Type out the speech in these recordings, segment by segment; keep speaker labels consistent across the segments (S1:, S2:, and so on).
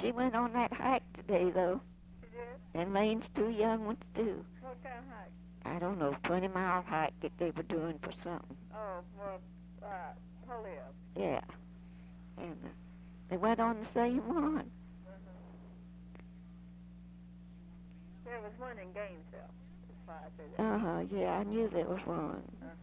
S1: She went on that hike today, though.
S2: She did?
S1: And Lane's 2 young ones, too.
S2: What kind of hike?
S1: I don't know, 20-mile hike that they were doing for something.
S2: Oh, well, Holyoke.
S1: Yeah. And they went on the same one.
S2: There was one in Gainesville. That's why I said that.
S1: Yeah, I knew there was one.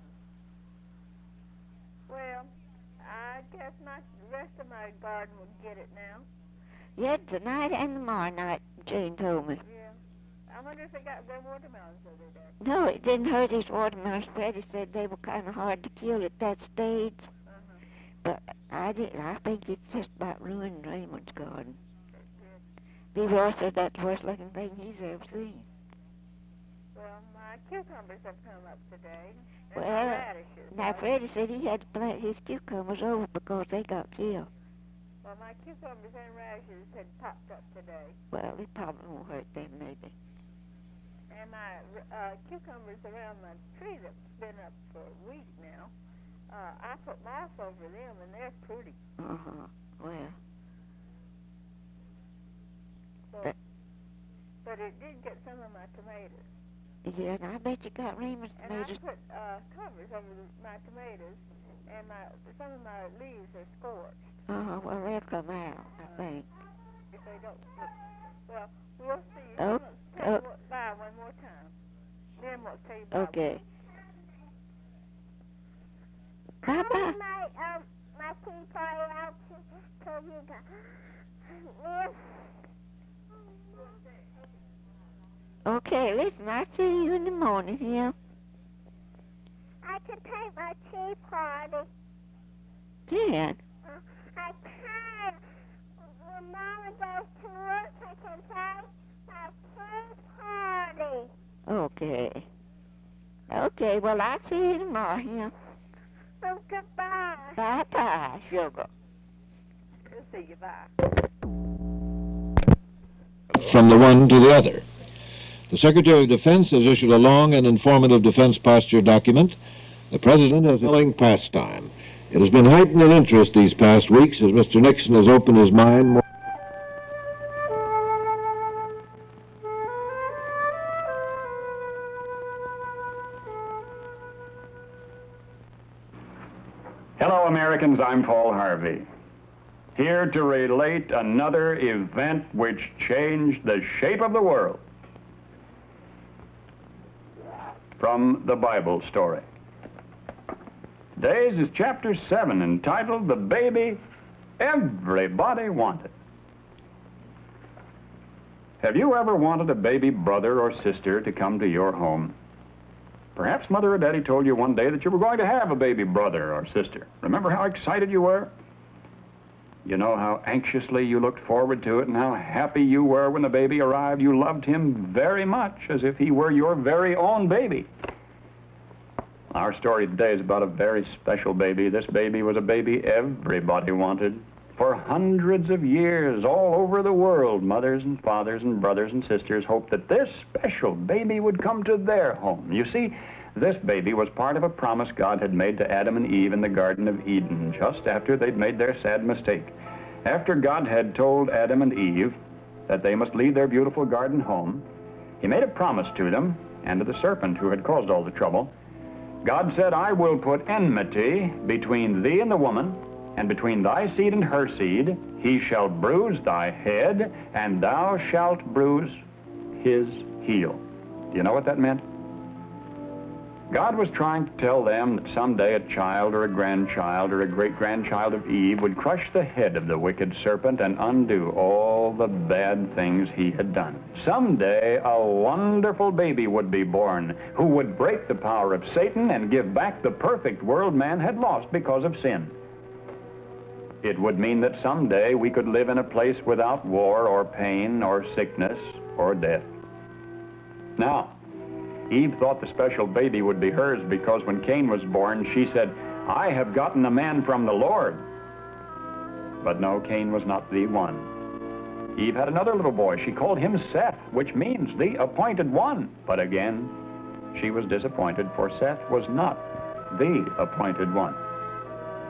S2: Well, I guess the rest of my garden will get it now.
S1: Yeah, tonight and tomorrow night, Jane told me.
S2: Yeah. I wonder if they got their watermelons the other day.
S1: No, it didn't hurt his watermelons. Freddie said they were kind of hard to kill at that stage. But I think it's just about ruined Raymond's garden. Leroy said that's the worst looking thing he's ever seen.
S2: Well, my cucumbers have come up today. And
S1: Well,
S2: my radishes.
S1: now Freddie said he had to plant his cucumbers over because they got killed.
S2: Well, my cucumbers and radishes had popped up today.
S1: Well, it probably won't hurt them, maybe.
S2: And my cucumbers around my tree that's been up for a week now, I put moss over them, and they're pretty.
S1: Well.
S2: But it did get some of my tomatoes.
S1: Yeah, and I bet you got Raymond's tomatoes.
S2: And I put covers over my tomatoes, and some of my leaves are scorched.
S1: Well, they'll come out, I think.
S2: If they don't. Well, we'll see. Bye one more time. Then we'll tell you bye.
S1: Okay. Bye-bye.
S3: My tea party out to you guys.
S1: Okay, listen, I'll see you in the morning, yeah?
S3: I can take my tea party.
S1: Can?
S3: I can. When Mama goes to work, I can take my tea party.
S1: Okay, well, I'll see you tomorrow, yeah?
S3: Oh, goodbye.
S1: Bye-bye, sugar.
S2: We'll see you, bye.
S4: From the one to the other. The Secretary of Defense has issued a long and informative defense posture document. The President has a thrilling pastime. It has been heightened in interest these past weeks as Mr. Nixon has opened his mind more.
S5: Hello, Americans. I'm Paul Harvey, here to relate another event which changed the shape of the world. From the Bible story. Today's is chapter 7, entitled The Baby Everybody Wanted. Have you ever wanted a baby brother or sister to come to your home? Perhaps Mother or Daddy told you one day that you were going to have a baby brother or sister. Remember how excited you were? You know how anxiously you looked forward to it and how happy you were when the baby arrived. You loved him very much, as if he were your very own baby. Our story today is about a very special baby. This baby was a baby everybody wanted. For hundreds of years, all over the world, mothers and fathers and brothers and sisters hoped that this special baby would come to their home. You see, this baby was part of a promise God had made to Adam and Eve in the Garden of Eden, just after they'd made their sad mistake. After God had told Adam and Eve that they must leave their beautiful garden home, he made a promise to them and to the serpent who had caused all the trouble. God said, I will put enmity between thee and the woman, and between thy seed and her seed. He shall bruise thy head, and thou shalt bruise his heel. Do you know what that meant? God was trying to tell them that someday a child or a grandchild or a great-grandchild of Eve would crush the head of the wicked serpent and undo all the bad things he had done. Someday a wonderful baby would be born who would break the power of Satan and give back the perfect world man had lost because of sin. It would mean that someday we could live in a place without war or pain or sickness or death. Now, Eve thought the special baby would be hers because when Cain was born, she said, I have gotten a man from the Lord. But no, Cain was not the one. Eve had another little boy. She called him Seth, which means the appointed one. But again, she was disappointed, for Seth was not the appointed one.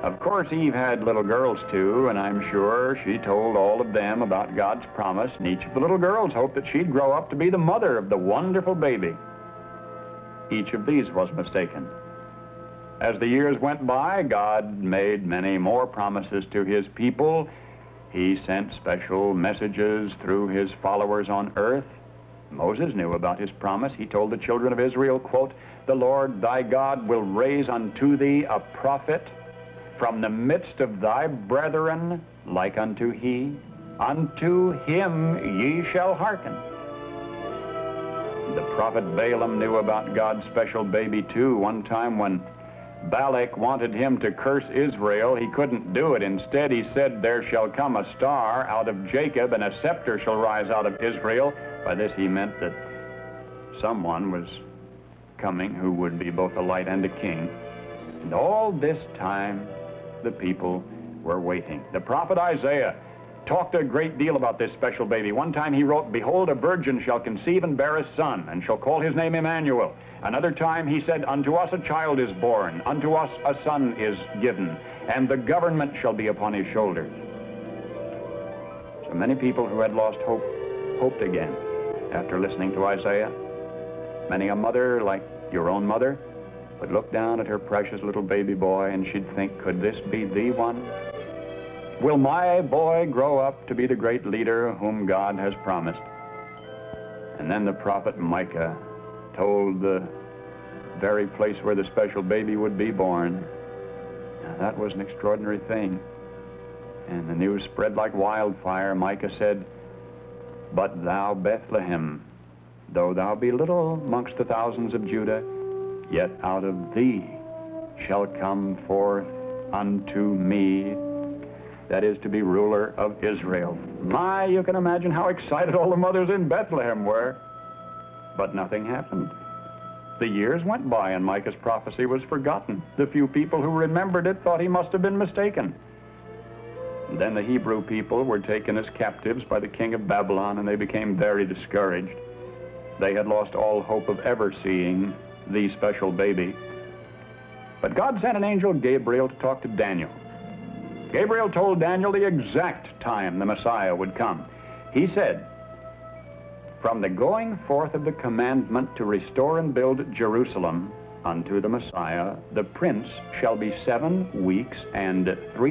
S5: Of course, Eve had little girls, too, and I'm sure she told all of them about God's promise, and each of the little girls hoped that she'd grow up to be the mother of the wonderful baby. Each of these was mistaken. As the years went by, God made many more promises to his people. He sent special messages through his followers on earth. Moses knew about his promise. He told the children of Israel, quote, "The Lord thy God will raise unto thee a prophet from the midst of thy brethren, like unto he. Unto him ye shall hearken." The prophet Balaam knew about God's special baby, too. One time when Balak wanted him to curse Israel, he couldn't do it. Instead, he said, "There shall come a star out of Jacob, and a scepter shall rise out of Israel." By this he meant that someone was coming who would be both a light and a king. And all this time, the people were waiting. The prophet Isaiah talked a great deal about this special baby. One time he wrote, "Behold, a virgin shall conceive and bear a son, and shall call his name Emmanuel." Another time he said, "Unto us a child is born, unto us a son is given, and the government shall be upon his shoulders." So many people who had lost hope, hoped again after listening to Isaiah. Many a mother, like your own mother, would look down at her precious little baby boy and she'd think, could this be the one? Will my boy grow up to be the great leader whom God has promised? And then the prophet Micah told the very place where the special baby would be born. Now, that was an extraordinary thing. And the news spread like wildfire. Micah said, "But thou, Bethlehem, though thou be little amongst the thousands of Judah, yet out of thee shall come forth unto me," that is, to be ruler of Israel. My, you can imagine how excited all the mothers in Bethlehem were. But nothing happened. The years went by and Micah's prophecy was forgotten. The few people who remembered it thought he must have been mistaken. And then the Hebrew people were taken as captives by the king of Babylon, and they became very discouraged. They had lost all hope of ever seeing the special baby. But God sent an angel, Gabriel, to talk to Daniel. Gabriel told Daniel the exact time the Messiah would come. He said, "From the going forth of the commandment to restore and build Jerusalem unto the Messiah, the prince shall be 7 weeks and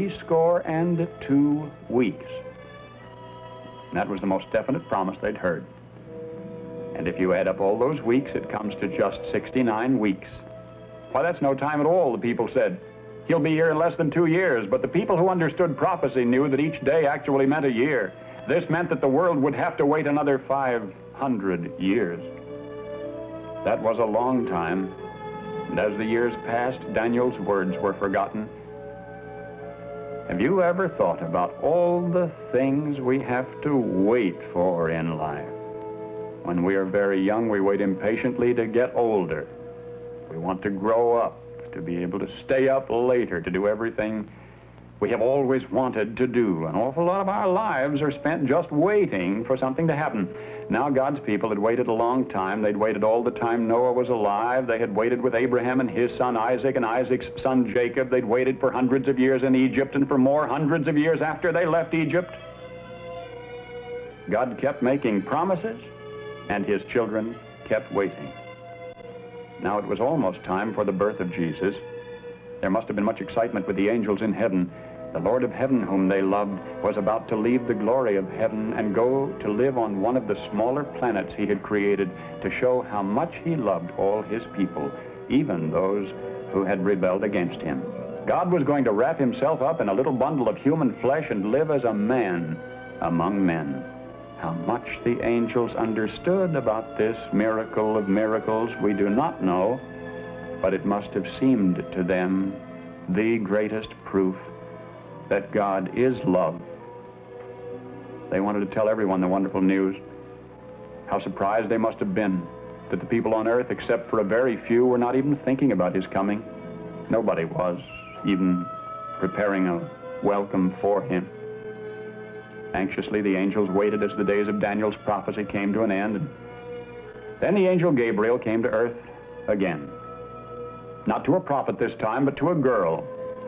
S5: 62 weeks." And that was the most definite promise they'd heard. And if you add up all those weeks, it comes to just 69 weeks. Why, that's no time at all, the people said. He'll be here in less than 2 years. But the people who understood prophecy knew that each day actually meant a year. This meant that the world would have to wait another 500 years. That was a long time. And as the years passed, Daniel's words were forgotten. Have you ever thought about all the things we have to wait for in life? When we are very young, we wait impatiently to get older. We want to grow up, to be able to stay up later, to do everything we have always wanted to do. An awful lot of our lives are spent just waiting for something to happen. Now God's people had waited a long time. They'd waited all the time Noah was alive. They had waited with Abraham and his son Isaac and Isaac's son Jacob. They'd waited for hundreds of years in Egypt and for more hundreds of years after they left Egypt. God kept making promises, and his children kept waiting. Now it was almost time for the birth of Jesus. There must have been much excitement with the angels in heaven. The Lord of heaven, whom they loved, was about to leave the glory of heaven and go to live on one of the smaller planets he had created to show how much he loved all his people, even those who had rebelled against him. God was going to wrap himself up in a little bundle of human flesh and live as a man among men. How much the angels understood about this miracle of miracles, we do not know, but it must have seemed to them the greatest proof that God is love. They wanted to tell everyone the wonderful news. How surprised they must have been that the people on earth, except for a very few, were not even thinking about his coming. Nobody was even preparing a welcome for him. Anxiously, the angels waited as the days of Daniel's prophecy came to an end. And then the angel Gabriel came to earth again. Not to a prophet this time, but to a girl.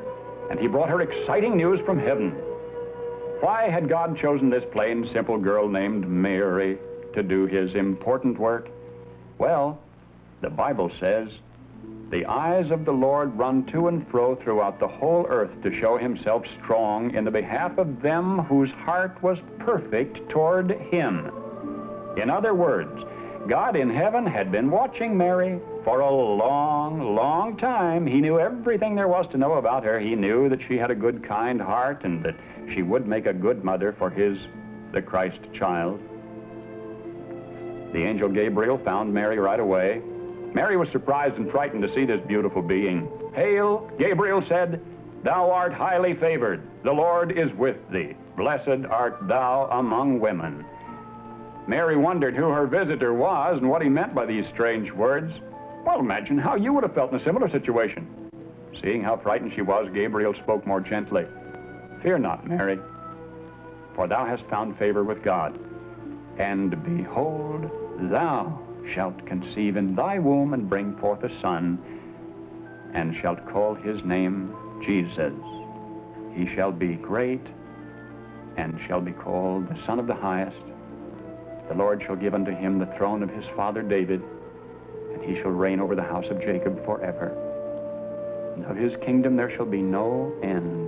S5: and he brought her exciting news from heaven. Why had God chosen this plain, simple girl named Mary to do his important work? Well, the Bible says, "The eyes of the Lord run to and fro throughout the whole earth to show himself strong in the behalf of them whose heart was perfect toward him." In other words, God in heaven had been watching Mary for a long, long time. He knew everything there was to know about her. He knew that she had a good, kind heart and that she would make a good mother for the Christ child. The angel Gabriel found Mary right away. Mary was surprised and frightened to see this beautiful being. "Hail," Gabriel said, "thou art highly favored. The Lord is with thee. Blessed art thou among women." Mary wondered who her visitor was and what he meant by these strange words. Well, imagine how you would have felt in a similar situation. Seeing how frightened she was, Gabriel spoke more gently. "Fear not, Mary, for thou hast found favor with God. And behold, thou shalt conceive in thy womb and bring forth a son, and shalt call his name Jesus. He shall be great, and shall be called the Son of the Highest. The Lord shall give unto him the throne of his father David, and he shall reign over the house of Jacob forever. And of his kingdom there shall be no end."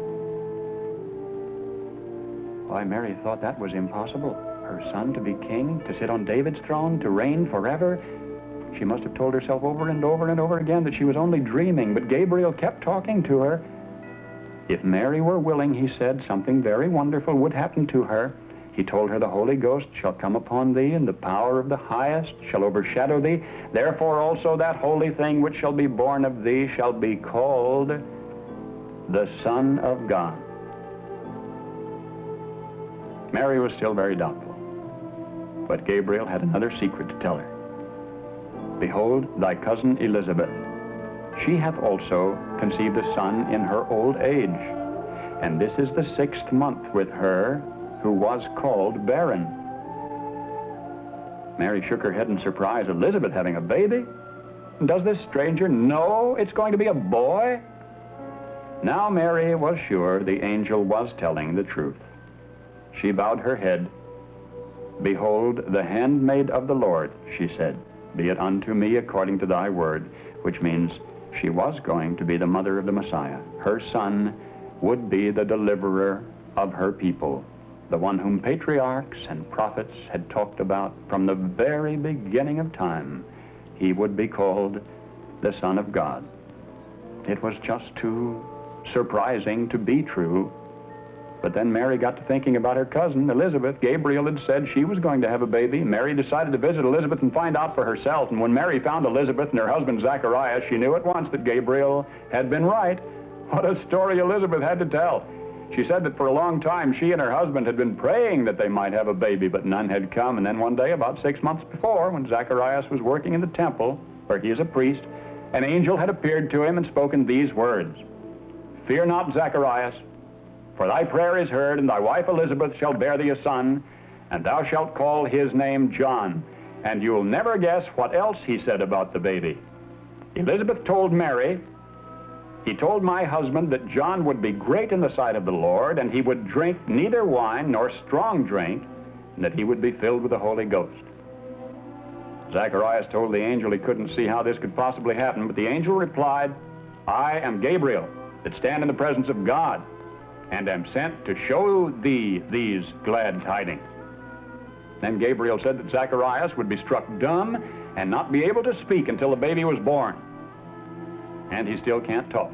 S5: Why, Mary thought that was impossible. Her son to be king, to sit on David's throne, to reign forever. She must have told herself over and over and over again that she was only dreaming, but Gabriel kept talking to her. If Mary were willing, he said, something very wonderful would happen to her. He told her, "The Holy Ghost shall come upon thee, and the power of the Highest shall overshadow thee. Therefore also that holy thing which shall be born of thee shall be called the Son of God." Mary was still very doubtful, but Gabriel had another secret to tell her. "Behold, thy cousin Elizabeth, she hath also conceived a son in her old age, and this is the 6th month with her who was called barren." Mary shook her head in surprise. Elizabeth having a baby? Does this stranger know it's going to be a boy? Now Mary was sure the angel was telling the truth. She bowed her head. "Behold, the handmaid of the Lord," she said. "Be it unto me according to thy word," which means she was going to be the mother of the Messiah. Her son would be the deliverer of her people, the one whom patriarchs and prophets had talked about from the very beginning of time. He would be called the Son of God. It was just too surprising to be true. But then Mary got to thinking about her cousin, Elizabeth. Gabriel had said she was going to have a baby. Mary decided to visit Elizabeth and find out for herself. And when Mary found Elizabeth and her husband Zacharias, she knew at once that Gabriel had been right. What a story Elizabeth had to tell. She said that for a long time she and her husband had been praying that they might have a baby, but none had come. And then one day, about 6 months before, when Zacharias was working in the temple, where he is a priest, an angel had appeared to him and spoken these words: "Fear not, Zacharias, for thy prayer is heard, and thy wife Elizabeth shall bear thee a son, and thou shalt call his name John." And you'll never guess what else he said about the baby. Elizabeth told Mary, "He told my husband that John would be great in the sight of the Lord, and he would drink neither wine nor strong drink, and that he would be filled with the Holy Ghost." Zacharias told the angel he couldn't see how this could possibly happen, but the angel replied, "I am Gabriel, that stand in the presence of God, and am sent to show thee these glad tidings." Then Gabriel said that Zacharias would be struck dumb and not be able to speak until the baby was born. And he still can't talk.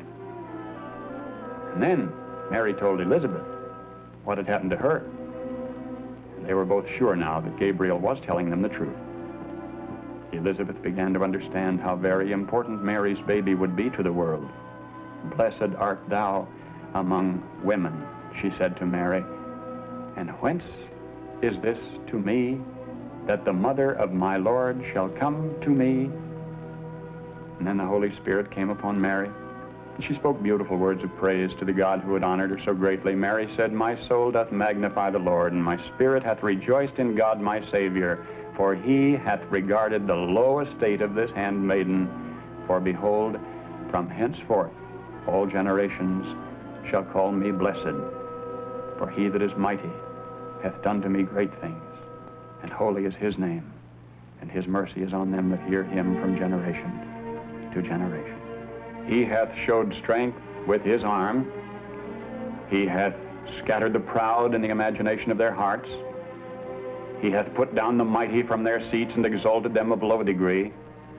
S5: And then Mary told Elizabeth what had happened to her. And they were both sure now that Gabriel was telling them the truth. Elizabeth began to understand how very important Mary's baby would be to the world. "Blessed art thou among women," she said to Mary, "and whence is this to me, that the mother of my Lord shall come to me?" And then the Holy Spirit came upon Mary, and she spoke beautiful words of praise to the God who had honored her so greatly. Mary said, "My soul doth magnify the Lord, and my spirit hath rejoiced in God my Savior, for he hath regarded the low estate of this handmaiden. For behold, from henceforth all generations shall call me blessed. For he that is mighty hath done to me great things, and holy is his name, and his mercy is on them that hear him from generation to generation. He hath showed strength with his arm. He hath scattered the proud in the imagination of their hearts. He hath put down the mighty from their seats and exalted them of low degree.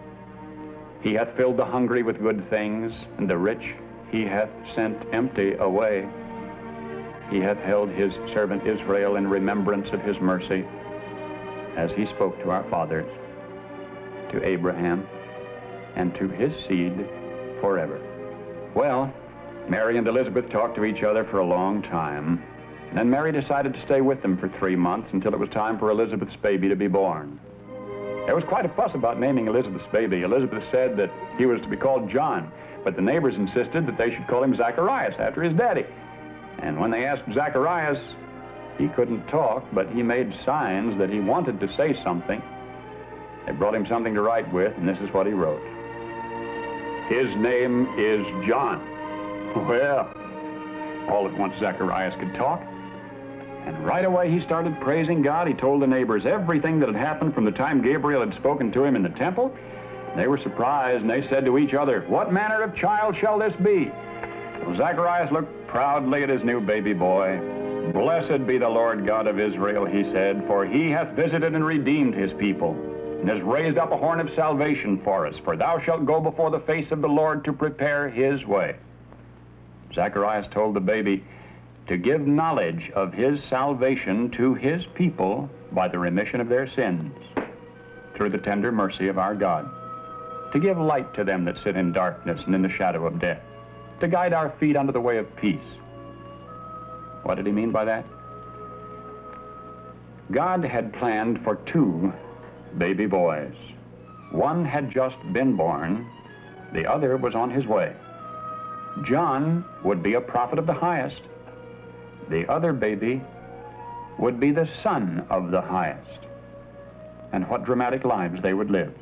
S5: He hath filled the hungry with good things, and the rich he hath sent empty away. He hath held his servant Israel in remembrance of his mercy, as he spoke to our fathers, to Abraham, and to his seed forever. Well, Mary and Elizabeth talked to each other for a long time. And then Mary decided to stay with them for 3 months until it was time for Elizabeth's baby to be born. There was quite a fuss about naming Elizabeth's baby. Elizabeth said that he was to be called John, but the neighbors insisted that they should call him Zacharias after his daddy. And when they asked Zacharias, he couldn't talk, but he made signs that he wanted to say something. They brought him something to write with, and this is what he wrote. His name is John. Well, all at once Zacharias could talk. And right away he started praising God. He told the neighbors everything that had happened from the time Gabriel had spoken to him in the temple. They were surprised, and they said to each other, "What manner of child shall this be?" Well, Zacharias looked proudly at his new baby boy. "Blessed be the Lord God of Israel," he said, "for he hath visited and redeemed his people, and has raised up a horn of salvation for us. For thou shalt go before the face of the Lord to prepare his way." Zacharias told the baby to give knowledge of his salvation to his people by the remission of their sins, through the tender mercy of our God, to give light to them that sit in darkness and in the shadow of death, to guide our feet unto the way of peace. What did he mean by that? God had planned for 2 baby boys. One had just been born, the other was on his way. John would be a prophet of the highest. The other baby would be the son of the highest. And what dramatic lives they would live.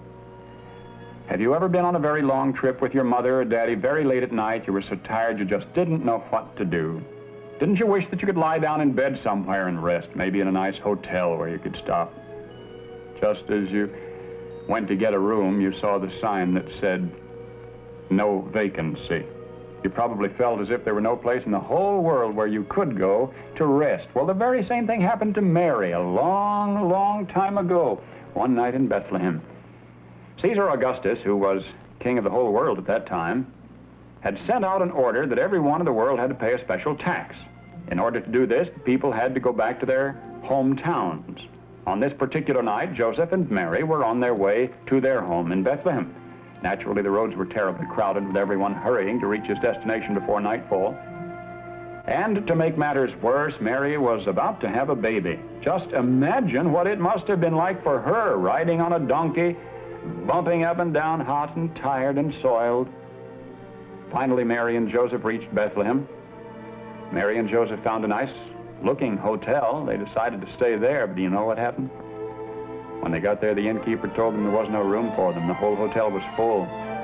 S5: Have you ever been on a very long trip with your mother or daddy very late at night? You were so tired you just didn't know what to do. Didn't you wish that you could lie down in bed somewhere and rest, maybe in a nice hotel where you could stop? Just as you went to get a room, you saw the sign that said, "No vacancy." You probably felt as if there were no place in the whole world where you could go to rest. Well, the very same thing happened to Mary a long, long time ago, one night in Bethlehem. Caesar Augustus, who was king of the whole world at that time, had sent out an order that everyone in the world had to pay a special tax. In order to do this, the people had to go back to their hometowns. On this particular night, Joseph and Mary were on their way to their home in Bethlehem. Naturally, the roads were terribly crowded, with everyone hurrying to reach his destination before nightfall. And to make matters worse, Mary was about to have a baby. Just imagine what it must have been like for her, riding on a donkey, bumping up and down, hot and tired and soiled. Finally, Mary and Joseph reached Bethlehem. Mary and Joseph found a nice-looking hotel. They decided to stay there, but do you know what happened? When they got there, the innkeeper told them there was no room for them. The whole hotel was full.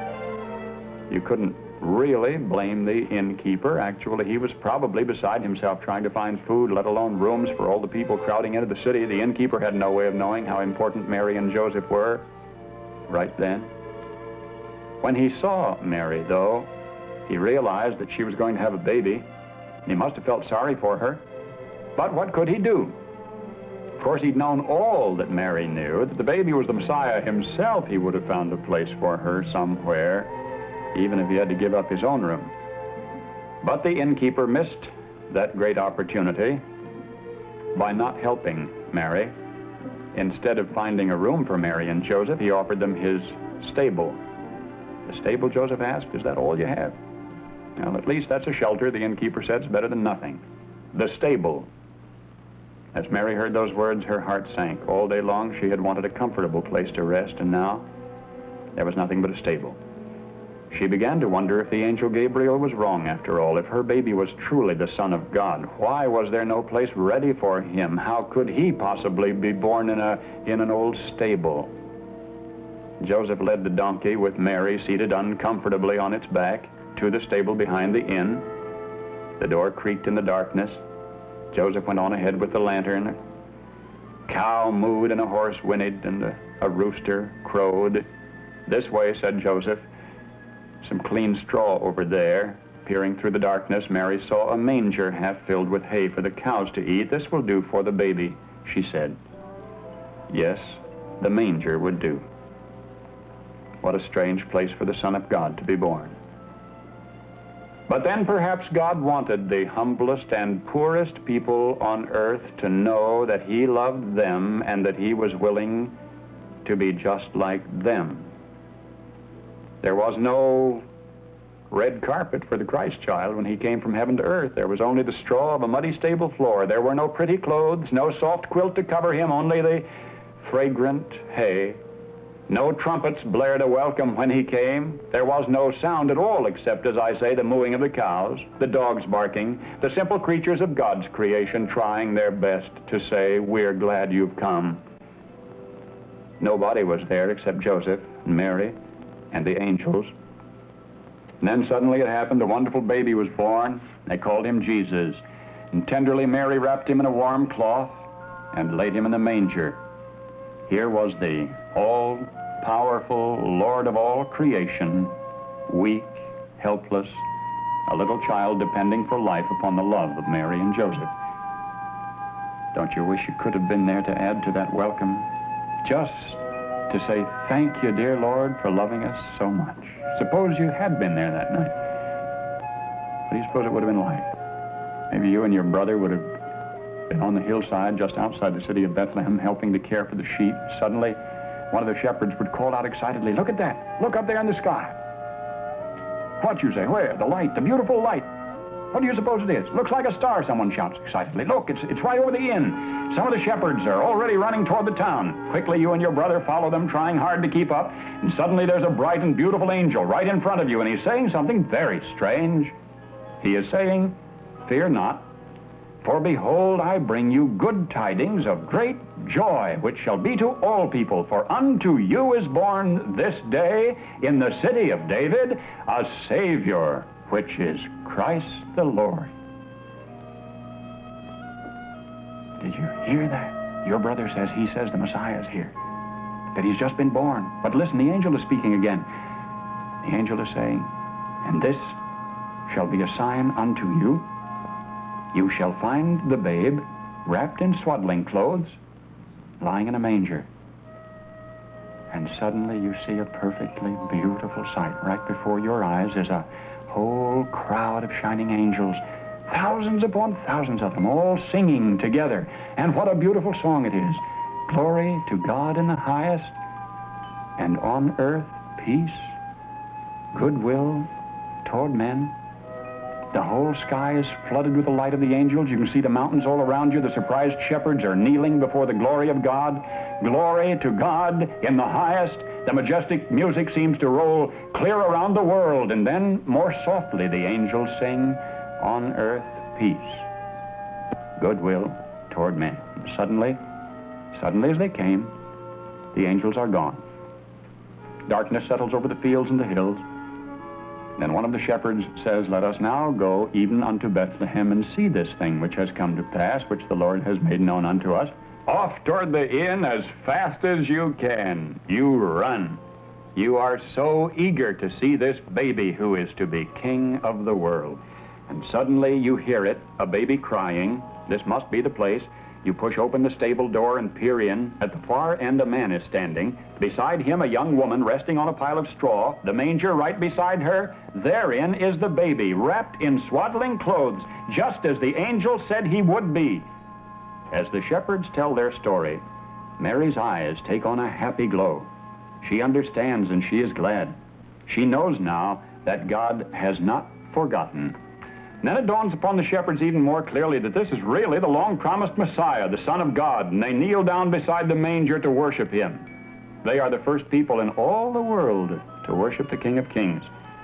S5: You couldn't really blame the innkeeper. Actually, he was probably beside himself trying to find food, let alone rooms for all the people crowding into the city. The innkeeper had no way of knowing how important Mary and Joseph were right then. When he saw Mary, though, he realized that she was going to have a baby, and he must have felt sorry for her. But what could he do? Of course, he'd known all that Mary knew, that the baby was the Messiah himself. He would have found a place for her somewhere, even if he had to give up his own room. But the innkeeper missed that great opportunity by not helping Mary. Instead of finding a room for Mary and Joseph, he offered them his stable. "The stable?" Joseph asked. "Is that all you have?" "Well, at least that's a shelter," the innkeeper said. "It's better than nothing." The stable. As Mary heard those words, her heart sank. All day long, she had wanted a comfortable place to rest, and now there was nothing but a stable. She began to wonder if the angel Gabriel was wrong after all, if her baby was truly the Son of God. Why was there no place ready for him? How could he possibly be born in an old stable? Joseph led the donkey with Mary seated uncomfortably on its back to the stable behind the inn. The door creaked in the darkness. Joseph went on ahead with the lantern. A cow mooed and a horse whinnied and a rooster crowed. This way, said Joseph. Some clean straw over there. Peering through the darkness, Mary saw a manger half filled with hay for the cows to eat. This will do for the baby, she said. Yes, the manger would do. What a strange place for the Son of God to be born. But then perhaps God wanted the humblest and poorest people on earth to know that He loved them and that He was willing to be just like them. There was no red carpet for the Christ child when He came from heaven to earth. There was only the straw of a muddy stable floor. There were no pretty clothes, no soft quilt to cover Him, only the fragrant hay. No trumpets blared a welcome when He came. There was no sound at all except, as I say, the mooing of the cows, the dogs barking, the simple creatures of God's creation trying their best to say, we're glad you've come. Nobody was there except Joseph and Mary and the angels. And then suddenly it happened. A wonderful baby was born. They called Him Jesus. And tenderly Mary wrapped Him in a warm cloth and laid Him in the manger. Here was the all-powerful Lord of all creation, weak, helpless, a little child depending for life upon the love of Mary and Joseph. Don't you wish you could have been there to add to that welcome? Just to say, thank you, dear Lord, for loving us so much. Suppose you had been there that night. What do you suppose it would have been like? Maybe you and your brother would have been on the hillside just outside the city of Bethlehem helping to care for the sheep. Suddenly, one of the shepherds would call out excitedly, look at that! Look up there in the sky! What, you say? Where? The light, the beautiful light. What do you suppose it is? Looks like a star, someone shouts excitedly. Look, it's right over the inn. Some of the shepherds are already running toward the town. Quickly, you and your brother follow them, trying hard to keep up. And suddenly there's a bright and beautiful angel right in front of you, and he's saying something very strange. He is saying, fear not, for behold, I bring you good tidings of great joy, which shall be to all people. For unto you is born this day in the city of David a Savior, which is Christ the Lord. Did you hear that? Your brother says, he says the Messiah is here, that He's just been born. But listen, the angel is speaking again. The angel is saying, and this shall be a sign unto you. You shall find the babe wrapped in swaddling clothes, lying in a manger. And suddenly you see a perfectly beautiful sight. Right before your eyes is a whole crowd of shining angels, thousands upon thousands of them, all singing together. And what a beautiful song it is. Glory to God in the highest, and on earth peace, goodwill toward men. The whole sky is flooded with the light of the angels. You can see the mountains all around you. The surprised shepherds are kneeling before the glory of God. Glory to God in the highest. The majestic music seems to roll clear around the world. And then, more softly, the angels sing, on earth peace, goodwill toward men. Suddenly as they came, the angels are gone. Darkness settles over the fields and the hills. Then one of the shepherds says, let us now go even unto Bethlehem and see this thing which has come to pass, which the Lord has made known unto us. Off toward the inn as fast as you can. You run. You are so eager to see this baby who is to be King of the world. And suddenly you hear it, a baby crying. This must be the place. You push open the stable door and peer in. At the far end a man is standing. Beside him a young woman resting on a pile of straw. The manger right beside her. Therein is the baby, wrapped in swaddling clothes, just as the angel said he would be. As the shepherds tell their story, Mary's eyes take on a happy glow. She understands and she is glad. She knows now that God has not forgotten. And then it dawns upon the shepherds even more clearly that this is really the long-promised Messiah, the Son of God, and they kneel down beside the manger to worship Him. They are the first people in all the world to worship the King of Kings.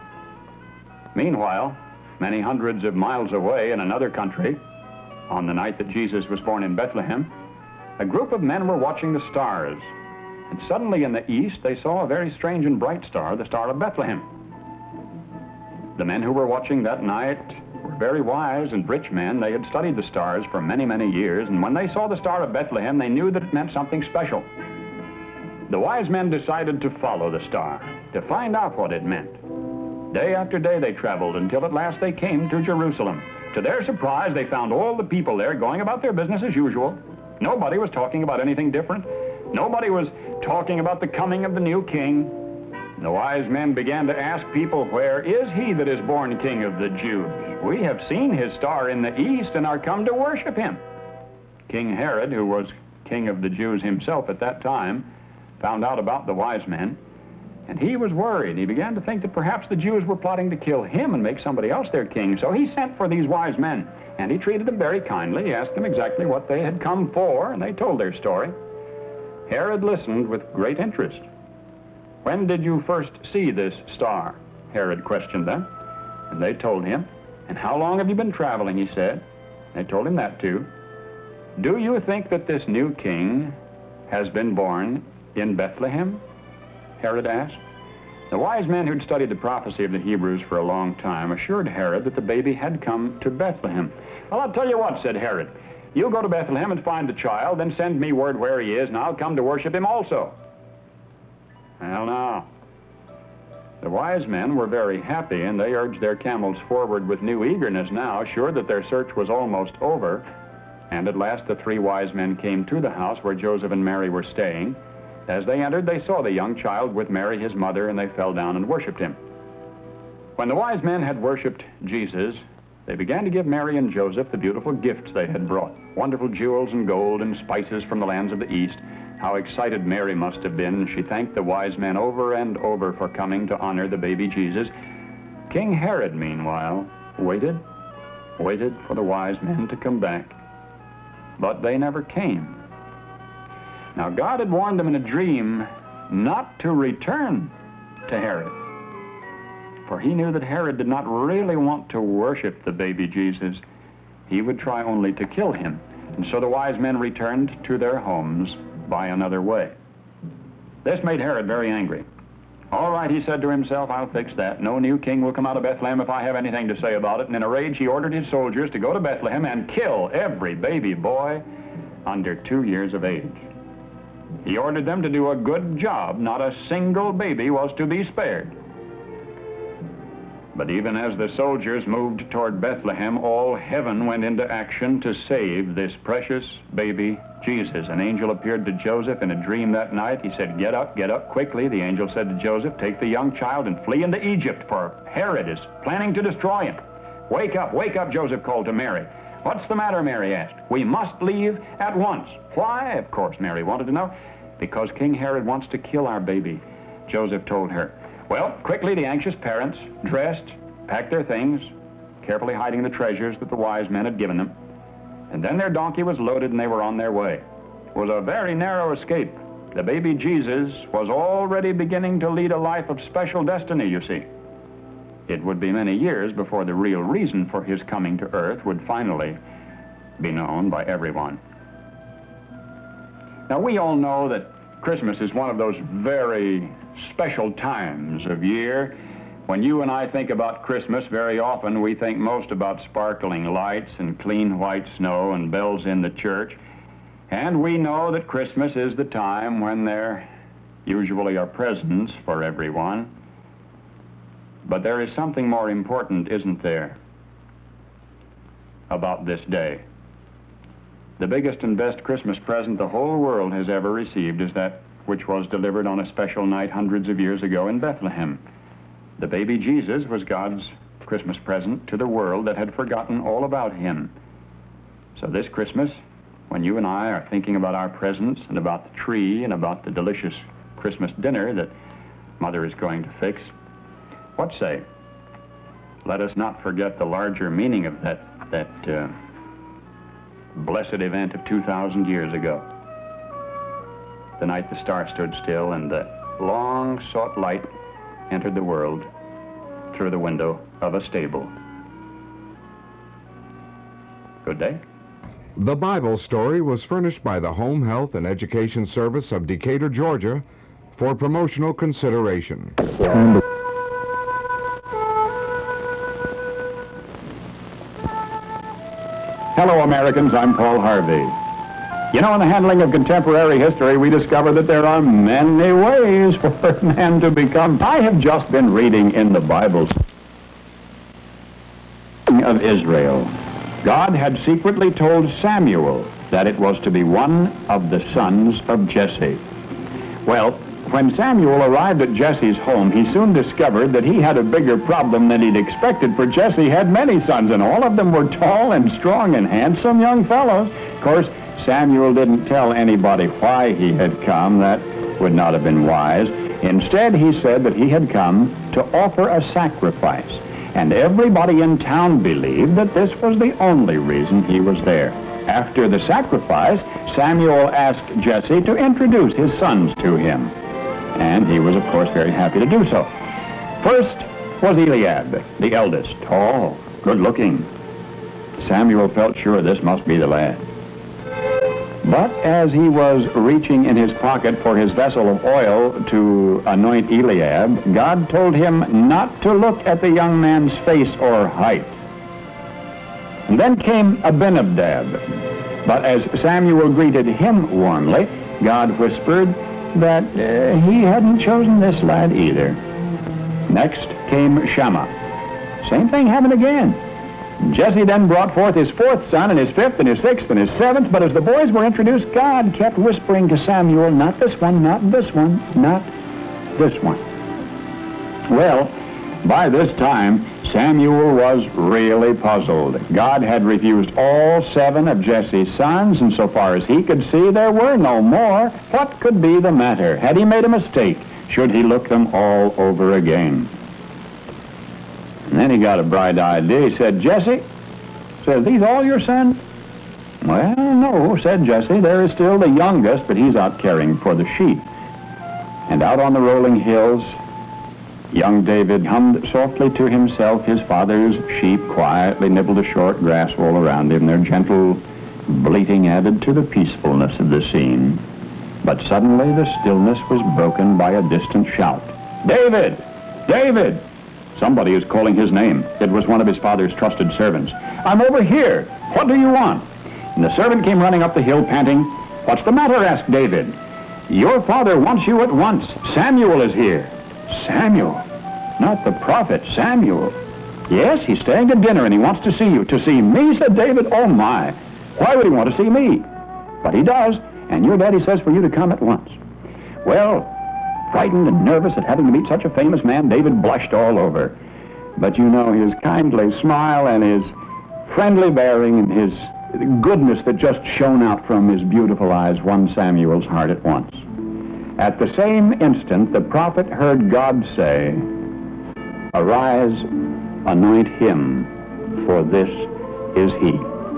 S5: Meanwhile, many hundreds of miles away in another country, on the night that Jesus was born in Bethlehem, a group of men were watching the stars. And suddenly in the east they saw a very strange and bright star, the Star of Bethlehem. The men who were watching that night were very wise and rich men. They had studied the stars for many, many years, and when they saw the Star of Bethlehem, they knew that it meant something special. The wise men decided to follow the star, to find out what it meant. Day after day they traveled until at last they came to Jerusalem. To their surprise, they found all the people there going about their business as usual. Nobody was talking about anything different. Nobody was talking about the coming of the new king. The wise men began to ask people, "Where is he that is born King of the Jews? We have seen his star in the east and are come to worship him." King Herod, who was king of the Jews himself at that time, found out about the wise men, and he was worried. He began to think that perhaps the Jews were plotting to kill him and make somebody else their king. So he sent for these wise men, and he treated them very kindly. He asked them exactly what they had come for, and they told their story. Herod listened with great interest. "When did you first see this star?" Herod questioned them, and they told him. "And how long have you been traveling?" he said. They told him that too. "Do you think that this new king has been born in Bethlehem?" Herod asked. The wise men who'd studied the prophecy of the Hebrews for a long time assured Herod that the baby had come to Bethlehem. "Well, I'll tell you what," said Herod. "You go to Bethlehem and find the child, then send me word where he is, and I'll come to worship him also." Well, now, the wise men were very happy, and they urged their camels forward with new eagerness now, sure that their search was almost over. And at last the three wise men came to the house where Joseph and Mary were staying. As they entered, they saw the young child with Mary, his mother, and they fell down and worshipped him. When the wise men had worshipped Jesus, they began to give Mary and Joseph the beautiful gifts they had brought, wonderful jewels and gold and spices from the lands of the East. How excited Mary must have been. She thanked the wise men over and over for coming to honor the baby Jesus. King Herod, meanwhile, waited for the wise men to come back. But they never came. Now, God had warned them in a dream not to return to Herod, for he knew that Herod did not really want to worship the baby Jesus. He would try only to kill him. And so the wise men returned to their homes by another way. This made Herod very angry. "All right," he said to himself, "I'll fix that. No new king will come out of Bethlehem if I have anything to say about it." And in a rage, he ordered his soldiers to go to Bethlehem and kill every baby boy under 2 years of age. He ordered them to do a good job. Not a single baby was to be spared. But even as the soldiers moved toward Bethlehem, all heaven went into action to save this precious baby Jesus. An angel appeared to Joseph in a dream that night. He said, get up quickly." The angel said to Joseph, "Take the young child and flee into Egypt, for Herod is planning to destroy him." Wake up, Joseph called to Mary. "What's the matter?" Mary asked. "We must leave at once." "Why?" Of course, Mary wanted to know. "Because King Herod wants to kill our baby," Joseph told her. Well, quickly the anxious parents dressed, packed their things, carefully hiding the treasures that the wise men had given them. And then their donkey was loaded and they were on their way. It was a very narrow escape. The baby Jesus was already beginning to lead a life of special destiny, you see. It would be many years before the real reason for his coming to earth would finally be known by everyone. Now, we all know that Christmas is one of those very special times of year. When you and I think about Christmas, very often we think most about sparkling lights and clean white snow and bells in the church. And we know that Christmas is the time when there usually are presents for everyone. But there is something more important, isn't there, about this day? The biggest and best Christmas present the whole world has ever received is that which was delivered on a special night hundreds of years ago in Bethlehem. The baby Jesus was God's Christmas present to the world that had forgotten all about him. So this Christmas, when you and I are thinking about our presents and about the tree and about the delicious Christmas dinner that Mother is going to fix, what say? Let us not forget the larger meaning of that blessed event of 2,000 years ago. The night the star stood still and the long-sought light entered the world through the window of a stable. Good day.
S6: The Bible story was furnished by the Home Health and Education Service of Decatur, Georgia, for promotional consideration.
S5: Hello, Americans. I'm Paul Harvey. You know, in the handling of contemporary history, we discover that there are many ways for man to become. I have just been reading in the Bible of Israel. God had secretly told Samuel that it was to be one of the sons of Jesse. Well, when Samuel arrived at Jesse's home, he soon discovered that he had a bigger problem than he'd expected, for Jesse had many sons, and all of them were tall and strong and handsome young fellows. Of course, Samuel didn't tell anybody why he had come. That would not have been wise. Instead, he said that he had come to offer a sacrifice, and everybody in town believed that this was the only reason he was there. After the sacrifice, Samuel asked Jesse to introduce his sons to him, and he was, of course, very happy to do so. First was Eliab, the eldest, tall, good-looking. Samuel felt sure this must be the lad. But as he was reaching in his pocket for his vessel of oil to anoint Eliab, God told him not to look at the young man's face or height. And then came Abinadab. But as Samuel greeted him warmly, God whispered that he hadn't chosen this lad either. Next came Shammah. Same thing happened again. Jesse then brought forth his fourth son, and his fifth, and his sixth, and his seventh. But as the boys were introduced, God kept whispering to Samuel, not this one, not this one, not this one. Well, by this time, Samuel was really puzzled. God had refused all 7 of Jesse's sons, and so far as he could see, there were no more. What could be the matter? Had he made a mistake? Should he look them all over again? And then he got a bright idea. He said, Jesse, are these all your sons? Well, no, said Jesse. There is still the youngest, but he's out caring for the sheep. And out on the rolling hills, young David hummed softly to himself. His father's sheep quietly nibbled the short grass all around him. Their gentle bleating added to the peacefulness of the scene. But suddenly the stillness was broken by a distant shout. David! David! Somebody is calling his name. It was one of his father's trusted servants. I'm over here. What do you want? And the servant came running up the hill, panting. What's the matter? Asked David. Your father wants you at once. Samuel is here. Samuel? Not the prophet, Samuel. Yes, he's staying to dinner and he wants to see you. To see me, said David? Oh, my. Why would he want to see me? But he does, and your daddy says for you to come at once. Well, frightened and nervous at having to meet such a famous man, David blushed all over. But you know, his kindly smile and his friendly bearing and his goodness that just shone out from his beautiful eyes won Samuel's heart at once. At the same instant, the prophet heard God say, Arise, anoint him, for this is he.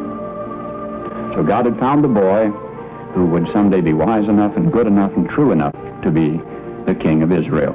S5: So God had found the boy who would someday be wise enough and good enough and true enough to be the king of Israel.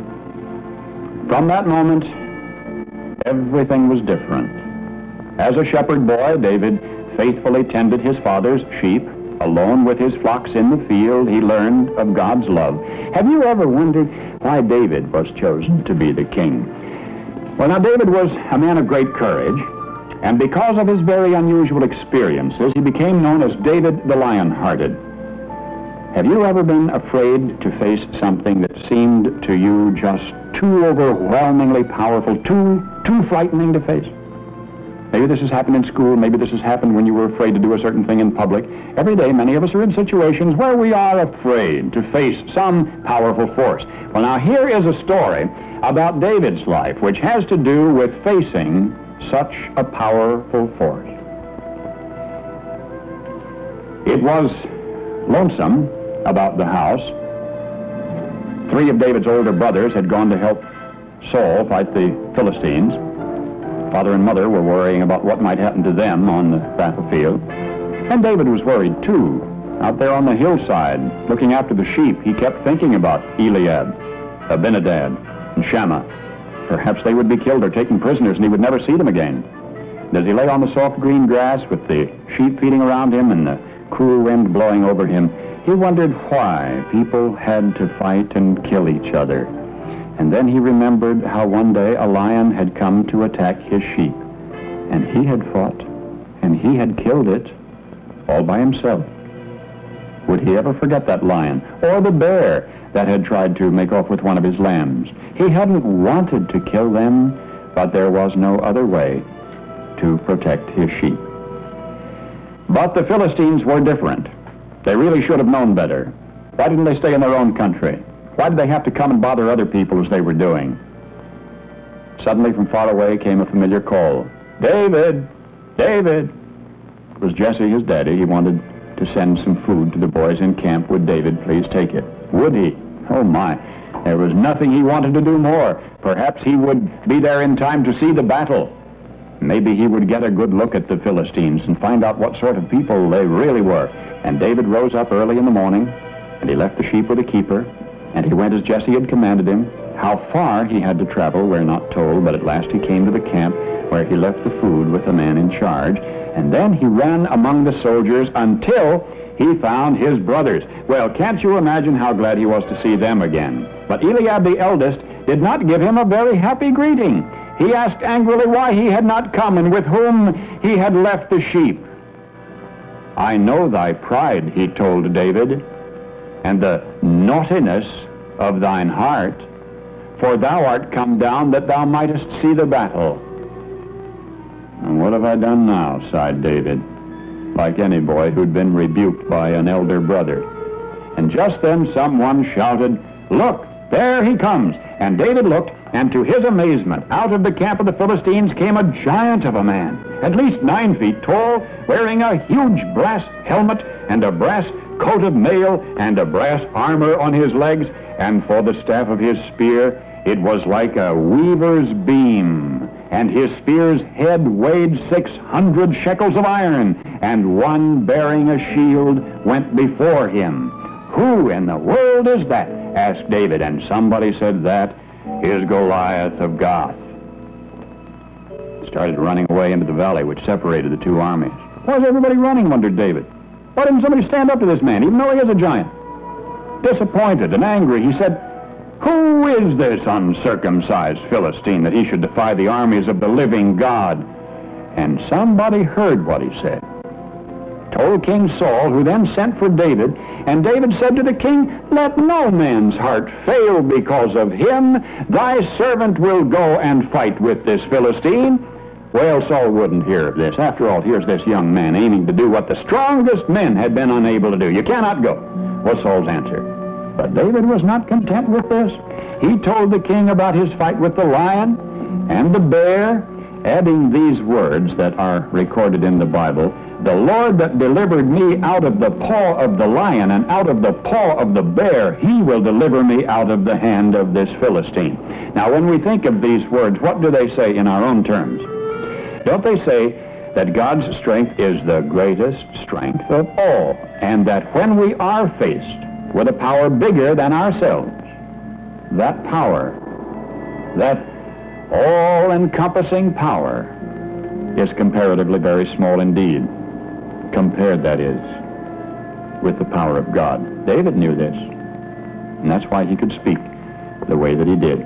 S5: From that moment, everything was different. As a shepherd boy, David faithfully tended his father's sheep. Alone with his flocks in the field, he learned of God's love. Have you ever wondered why David was chosen to be the king? Well, now, David was a man of great courage, and because of his very unusual experiences, he became known as David the Lion-Hearted. Have you ever been afraid to face something that seemed to you just too overwhelmingly powerful, too frightening to face? Maybe this has happened in school. Maybe this has happened when you were afraid to do a certain thing in public. Every day, many of us are in situations where we are afraid to face some powerful force. Well, now, here is a story about David's life, which has to do with facing such a powerful force. It was lonesome about the house. 3 of David's older brothers had gone to help Saul fight the Philistines. Father and mother were worrying about what might happen to them on the battlefield. And David was worried too. Out there on the hillside, looking after the sheep, he kept thinking about Eliab, Abinadab, and Shammah. Perhaps they would be killed or taken prisoners and he would never see them again. And as he lay on the soft green grass with the sheep feeding around him and the cool wind blowing over him, he wondered why people had to fight and kill each other. And then he remembered how one day a lion had come to attack his sheep. And he had fought and he had killed it all by himself. Would he ever forget that lion or the bear that had tried to make off with one of his lambs? He hadn't wanted to kill them, but there was no other way to protect his sheep. But the Philistines were different. They really should have known better. Why didn't they stay in their own country? Why did they have to come and bother other people as they were doing? Suddenly from far away came a familiar call. "David! David!" It was Jesse, his daddy. He wanted to send some food to the boys in camp. Would David please take it? Would he? Oh, my. There was nothing he wanted to do more. Perhaps he would be there in time to see the battle. Maybe he would get a good look at the Philistines and find out what sort of people they really were. And David rose up early in the morning, and he left the sheep with a keeper, and he went as Jesse had commanded him. How far he had to travel, we're not told, but at last he came to the camp where he left the food with the man in charge, and then he ran among the soldiers until he found his brothers. Well, can't you imagine how glad he was to see them again? But Eliab the eldest did not give him a very happy greeting. He asked angrily why he had not come and with whom he had left the sheep. "I know thy pride," he told David, "and the naughtiness of thine heart, for thou art come down that thou mightest see the battle." "And what have I done now?" sighed David, like any boy who'd been rebuked by an elder brother. And just then someone shouted, "Look, there he comes!" And David looked, and to his amazement, out of the camp of the Philistines came a giant of a man, at least 9 feet tall, wearing a huge brass helmet and a brass coat of mail and a brass armor on his legs, and for the staff of his spear it was like a weaver's beam, and his spear's head weighed 600 shekels of iron, and one bearing a shield went before him. "Who in the world is that?" asked David, and somebody said, "That is Goliath of Gath." Started running away into the valley which separated the two armies. "Why is everybody running?" wondered David. "Why didn't somebody stand up to this man, even though he is a giant?" Disappointed and angry, he said, "Who is this uncircumcised Philistine that he should defy the armies of the living God?" And somebody heard what he said. Told King Saul, who then sent for David, and David said to the king, "Let no man's heart fail because of him. Thy servant will go and fight with this Philistine." Well, Saul wouldn't hear of this. After all, here's this young man aiming to do what the strongest men had been unable to do. "You cannot go," was Saul's answer. But David was not content with this. He told the king about his fight with the lion and the bear, adding these words that are recorded in the Bible: "The Lord that delivered me out of the paw of the lion and out of the paw of the bear, he will deliver me out of the hand of this Philistine." Now, when we think of these words, what do they say in our own terms? Don't they say that God's strength is the greatest strength of all, and that when we are faced with a power bigger than ourselves, that power, that all-encompassing power, is comparatively very small indeed, compared, that is, with the power of God. David knew this, and that's why he could speak the way that he did.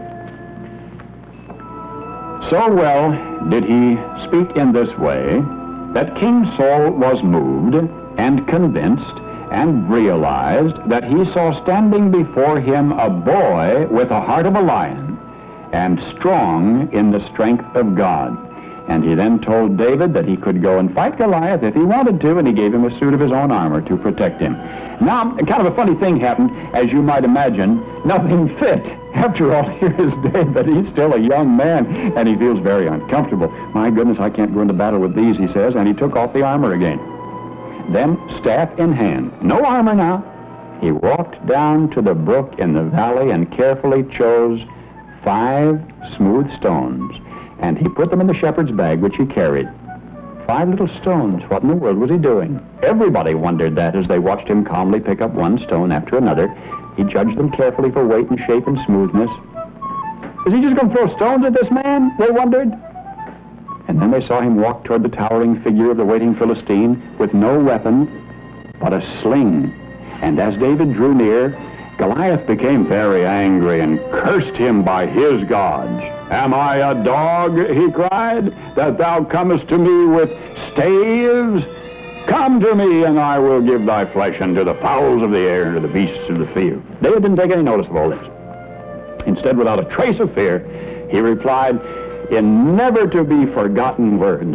S5: So well did he speak in this way that King Saul was moved and convinced and realized that he saw standing before him a boy with a heart of a lion and strong in the strength of God. And he then told David that he could go and fight Goliath if he wanted to, and he gave him a suit of his own armor to protect him. Now, kind of a funny thing happened, as you might imagine. Nothing fit. After all, here is David. He's still a young man, and he feels very uncomfortable. "My goodness, I can't go into battle with these," he says, and he took off the armor again. Then, staff in hand, no armor now, he walked down to the brook in the valley and carefully chose 5 smooth stones, and he put them in the shepherd's bag which he carried. 5 little stones. What in the world was he doing? Everybody wondered that as they watched him calmly pick up one stone after another. He judged them carefully for weight and shape and smoothness. Is he just going to throw stones at this man? They wondered. And then they saw him walk toward the towering figure of the waiting Philistine with no weapon but a sling. And as David drew near, Goliath became very angry and cursed him by his gods. "Am I a dog," he cried, "that thou comest to me with staves, come to me, and I will give thy flesh unto the fowls of the air and to the beasts of the field. David didn't take any notice of all this. Instead, without a trace of fear, he replied in never-to-be-forgotten words,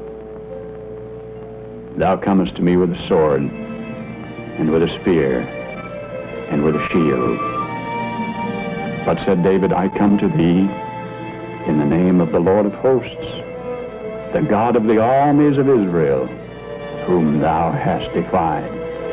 S5: Thou comest to me with a sword, and with a spear, and with a shield. But said David, I come to thee in the name of the Lord of hosts, the God of the armies of Israel, whom thou hast defied.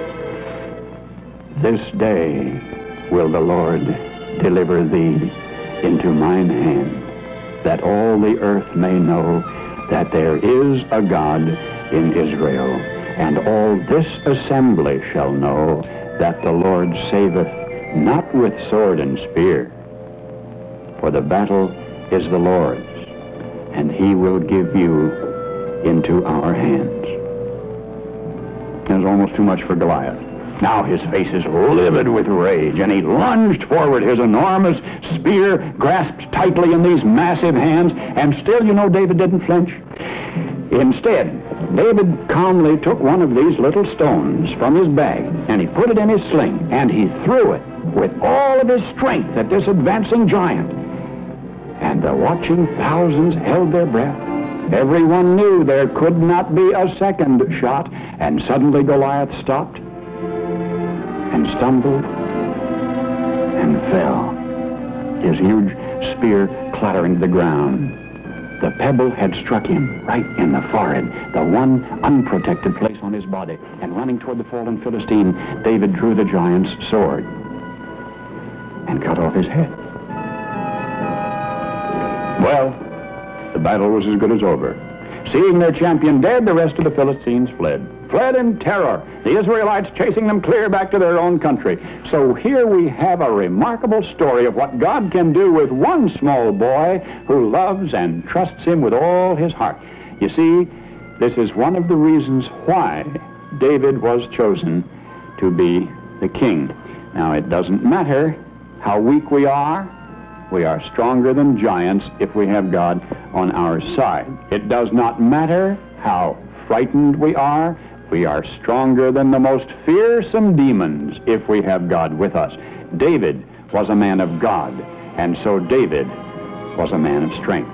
S5: This day will the Lord deliver thee into mine hand, that all the earth may know that there is a God in Israel, and all this assembly shall know that the Lord saveth not with sword and spear, for the battle is the Lord's, and he will give you into our hands. It was almost too much for Goliath. Now his face is livid with rage, and he lunged forward, his enormous spear grasped tightly in these massive hands, and still, David didn't flinch. Instead, David calmly took one of these little stones from his bag, and he put it in his sling, and he threw it with all of his strength at this advancing giant. And the watching thousands held their breath. Everyone knew there could not be a second shot, and suddenly Goliath stopped and stumbled and fell, his huge spear clattering to the ground. The pebble had struck him right in the forehead, the one unprotected place on his body, and running toward the fallen Philistine, David drew the giant's sword and cut off his head. Well, the battle was as good as over. Seeing their champion dead, the rest of the Philistines fled in terror, the Israelites chasing them clear back to their own country. So here we have a remarkable story of what God can do with one small boy who loves and trusts him with all his heart. You see, this is one of the reasons why David was chosen to be the king. Now, it doesn't matter how weak we are stronger than giants if we have God on our side. It does not matter how frightened we are stronger than the most fearsome demons if we have God with us. David was a man of God, and so David was a man of strength.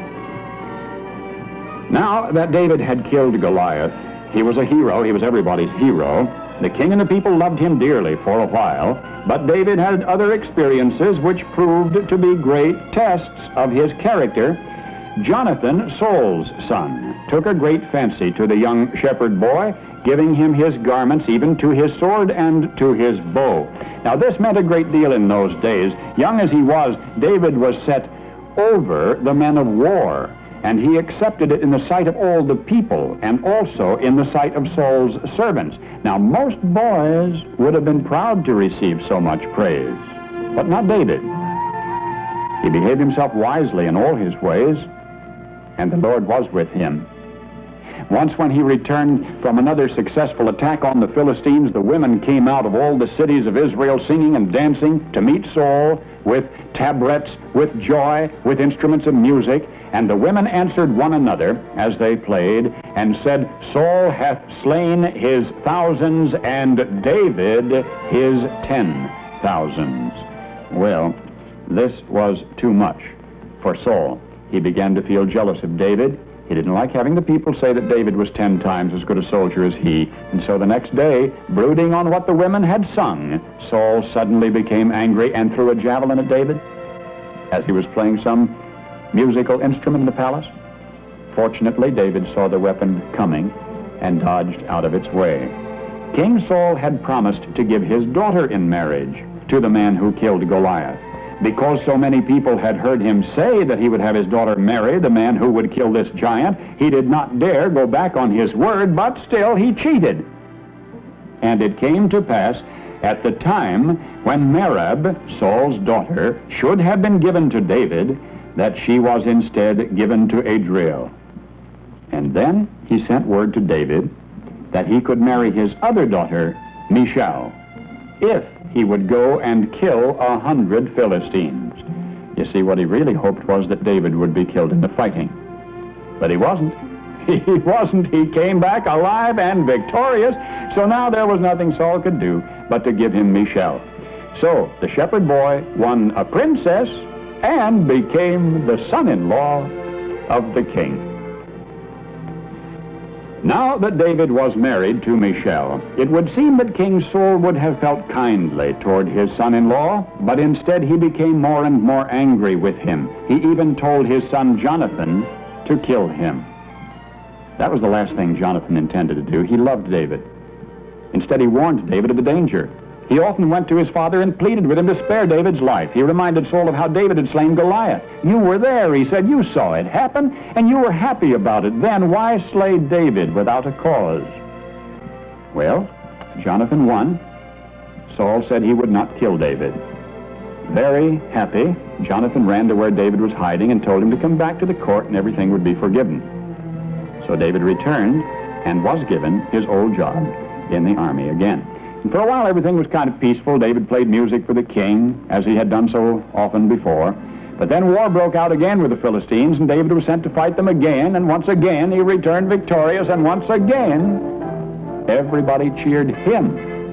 S5: Now that David had killed Goliath, he was a hero. He was everybody's hero. The king and the people loved him dearly for a while, but David had other experiences which proved to be great tests of his character. Jonathan, Saul's son, took a great fancy to the young shepherd boy, giving him his garments, even to his sword and to his bow. Now, this meant a great deal in those days. Young as he was, David was set over the men of war, and he accepted it in the sight of all the people, and also in the sight of Saul's servants. Now, most boys would have been proud to receive so much praise, but not David. He behaved himself wisely in all his ways, and the Lord was with him. Once when he returned from another successful attack on the Philistines, the women came out of all the cities of Israel singing and dancing to meet Saul with tabrets, with joy, with instruments of music. And the women answered one another as they played and said, Saul hath slain his thousands and David his 10,000s. Well, this was too much for Saul. He began to feel jealous of David. He didn't like having the people say that David was 10 times as good a soldier as he. And so the next day, brooding on what the women had sung, Saul suddenly became angry and threw a javelin at David as he was playing some musical instrument in the palace. Fortunately, David saw the weapon coming and dodged out of its way. King Saul had promised to give his daughter in marriage to the man who killed Goliath. Because so many people had heard him say that he would have his daughter marry the man who would kill this giant, he did not dare go back on his word, but still he cheated. And it came to pass at the time when Merab, Saul's daughter, should have been given to David, that she was instead given to Adriel. And then he sent word to David that he could marry his other daughter, Michal, if he would go and kill 100 Philistines. You see, what he really hoped was that David would be killed in the fighting. But he wasn't. He wasn't. He came back alive and victorious. So now there was nothing Saul could do but to give him Michal. So the shepherd boy won a princess and became the son-in-law of the king. Now that David was married to Michal, it would seem that King Saul would have felt kindly toward his son-in-law, but instead he became more and more angry with him. He even told his son Jonathan to kill him. That was the last thing Jonathan intended to do. He loved David. Instead, he warned David of the danger. He often went to his father and pleaded with him to spare David's life. He reminded Saul of how David had slain Goliath. You were there, he said. You saw it happen, and you were happy about it. Then why slay David without a cause? Well, Jonathan won. Saul said he would not kill David. Very happy, Jonathan ran to where David was hiding and told him to come back to the court and everything would be forgiven. So David returned and was given his old job in the army again. And for a while, everything was kind of peaceful. David played music for the king, as he had done so often before. But then war broke out again with the Philistines, and David was sent to fight them again, and once again he returned victorious, and once again everybody cheered him.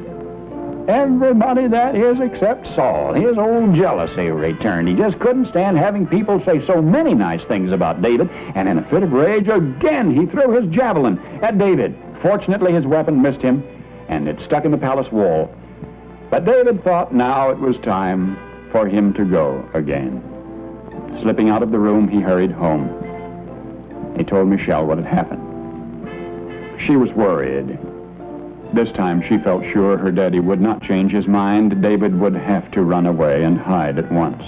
S5: Everybody, that is, except Saul. His old jealousy returned. He just couldn't stand having people say so many nice things about David, and in a fit of rage, again he threw his javelin at David. Fortunately, his weapon missed him, and it stuck in the palace wall. But David thought now it was time for him to go again. Slipping out of the room, he hurried home. He told Michal what had happened. She was worried. This time she felt sure her daddy would not change his mind. David would have to run away and hide at once.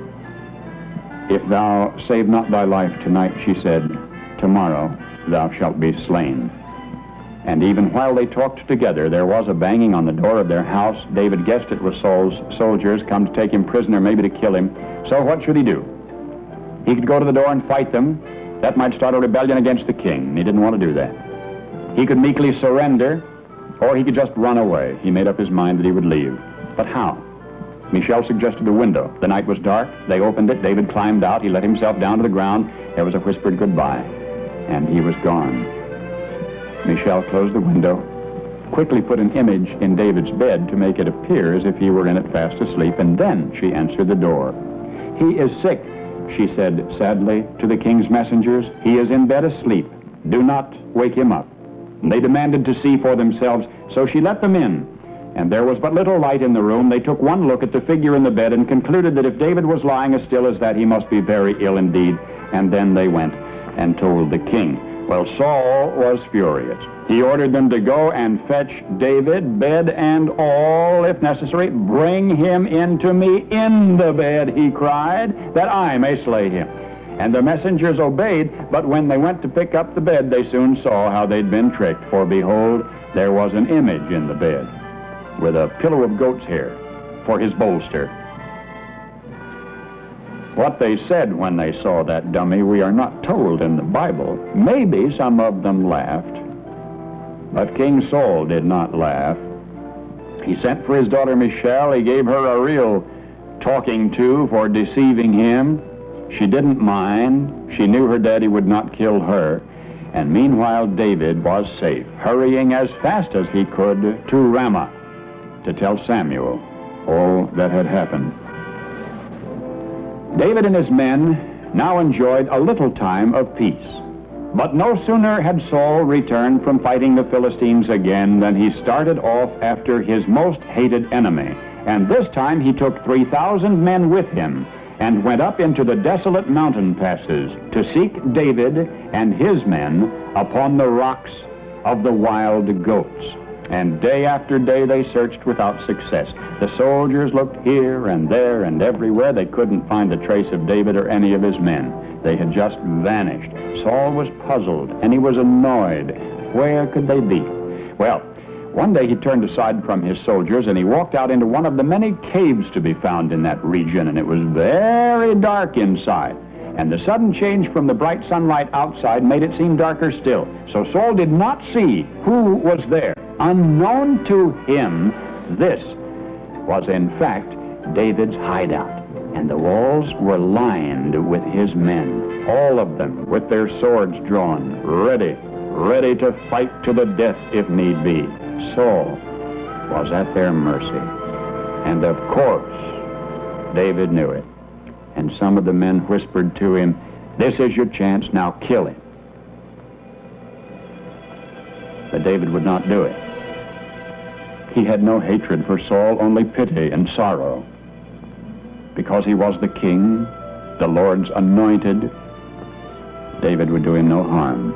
S5: If thou save not thy life tonight, she said, tomorrow thou shalt be slain. And even while they talked together, there was a banging on the door of their house. David guessed it was Saul's soldiers come to take him prisoner, maybe to kill him. So what should he do? He could go to the door and fight them. That might start a rebellion against the king. He didn't want to do that. He could meekly surrender, or he could just run away. He made up his mind that he would leave. But how? Michal suggested a window. The night was dark. They opened it. David climbed out. He let himself down to the ground. There was a whispered goodbye, and he was gone. Michal closed the window, quickly put an image in David's bed to make it appear as if he were in it fast asleep, and then she answered the door. He is sick, she said sadly to the king's messengers. He is in bed asleep. Do not wake him up. And they demanded to see for themselves, so she let them in. And there was but little light in the room. They took one look at the figure in the bed and concluded that if David was lying as still as that, he must be very ill indeed. And then they went and told the king. Well, Saul was furious. He ordered them to go and fetch David, bed and all, if necessary. Bring him into me in the bed, he cried, that I may slay him. And the messengers obeyed, but when they went to pick up the bed, they soon saw how they'd been tricked. For behold, there was an image in the bed, with a pillow of goat's hair for his bolster. What they said when they saw that dummy, we are not told in the Bible. Maybe some of them laughed, but King Saul did not laugh. He sent for his daughter Michal. He gave her a real talking to for deceiving him. She didn't mind. She knew her daddy would not kill her. And meanwhile, David was safe, hurrying as fast as he could to Ramah to tell Samuel all that had happened. David and his men now enjoyed a little time of peace. But no sooner had Saul returned from fighting the Philistines again than he started off after his most hated enemy. And this time he took 3,000 men with him and went up into the desolate mountain passes to seek David and his men upon the rocks of the wild goats. And day after day they searched without success. The soldiers looked here and there and everywhere. They couldn't find a trace of David or any of his men. They had just vanished. Saul was puzzled and he was annoyed. Where could they be? Well, one day he turned aside from his soldiers and he walked out into one of the many caves to be found in that region, and it was very dark inside. And the sudden change from the bright sunlight outside made it seem darker still. So Saul did not see who was there. Unknown to him, this was in fact David's hideout, and the walls were lined with his men. all of them with their swords drawn, ready to fight to the death if need be. Saul was at their mercy. And of course, David knew it. And some of the men whispered to him, "This is your chance, now kill him." But David would not do it. He had no hatred for Saul, only pity and sorrow. Because he was the king, the Lord's anointed, David would do him no harm.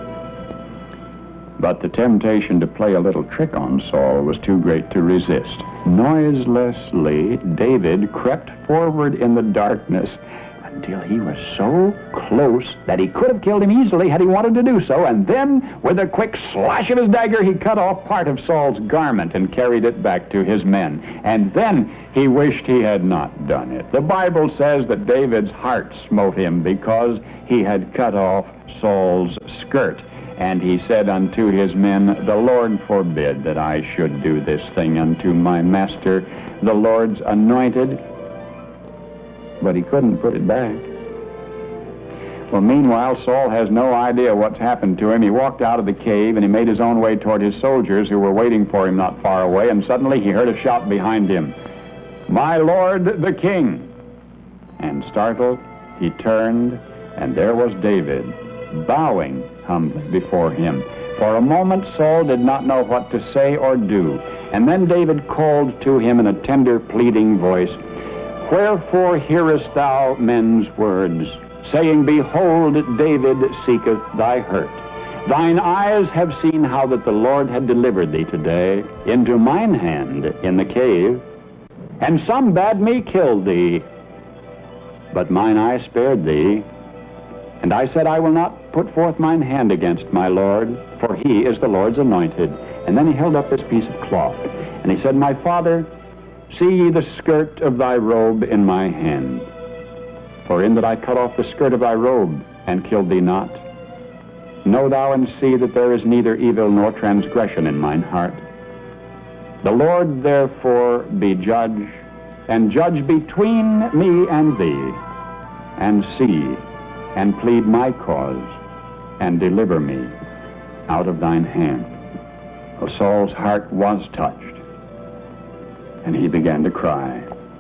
S5: But the temptation to play a little trick on Saul was too great to resist. Noiselessly, David crept forward in the darkness until he was so close that he could have killed him easily had he wanted to do so, and then, with a quick slash of his dagger, he cut off part of Saul's garment and carried it back to his men. And then he wished he had not done it. The Bible says that David's heart smote him because he had cut off Saul's skirt. And he said unto his men, "The Lord forbid that I should do this thing unto my master, the Lord's anointed." But he couldn't put it back. Well, meanwhile, Saul has no idea what's happened to him. He walked out of the cave and he made his own way toward his soldiers who were waiting for him not far away, and suddenly he heard a shout behind him, "My lord, the king!" And startled, he turned, and there was David, bowing humbly before him. For a moment, Saul did not know what to say or do. And then David called to him in a tender, pleading voice, "Wherefore hearest thou men's words, saying, Behold, David seeketh thy hurt? Thine eyes have seen how that the Lord had delivered thee today into mine hand in the cave. And some bade me kill thee, but mine eye spared thee. And I said, I will not put forth mine hand against my Lord, for he is the Lord's anointed." And then he held up this piece of cloth, and he said, "My father, see ye the skirt of thy robe in my hand. For in that I cut off the skirt of thy robe, and killed thee not. Know thou and see that there is neither evil nor transgression in mine heart. The Lord therefore be judge, and judge between me and thee, and see, and plead my cause, and deliver me out of thine hand." Well, Saul's heart was touched, and he began to cry.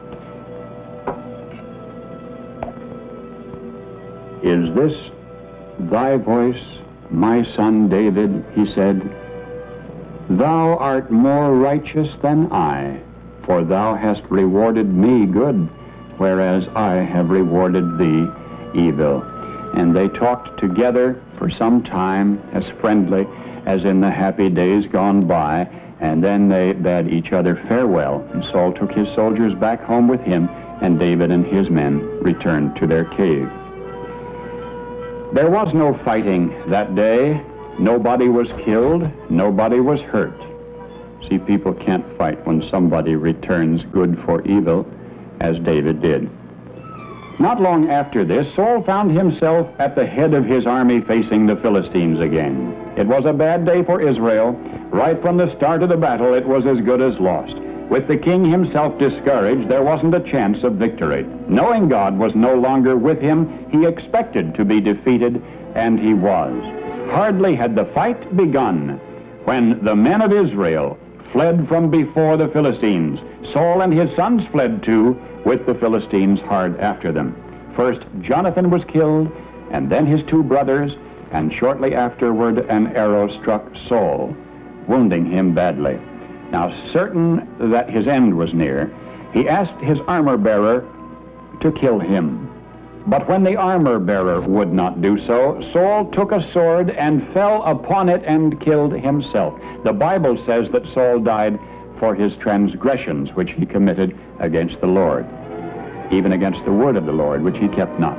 S5: "Is this thy voice, my son David?" he said. "Thou art more righteous than I, for thou hast rewarded me good, whereas I have rewarded thee evil." And they talked together for some time, as friendly as in the happy days gone by, and then they bade each other farewell. And Saul took his soldiers back home with him, and David and his men returned to their cave. There was no fighting that day. Nobody was killed. Nobody was hurt. See, people can't fight when somebody returns good for evil, as David did. Not long after this, Saul found himself at the head of his army facing the Philistines again. It was a bad day for Israel. Right from the start of the battle, it was as good as lost. With the king himself discouraged, there wasn't a chance of victory. Knowing God was no longer with him, he expected to be defeated, and he was. Hardly had the fight begun when the men of Israel fled from before the Philistines. Saul and his sons fled too, with the Philistines hard after them. First, Jonathan was killed, and then his two brothers, and shortly afterward an arrow struck Saul, wounding him badly. Now, certain that his end was near, he asked his armor-bearer to kill him. But when the armor-bearer would not do so, Saul took a sword and fell upon it and killed himself. The Bible says that Saul died for his transgressions which he committed against the Lord, even against the word of the Lord which he kept not.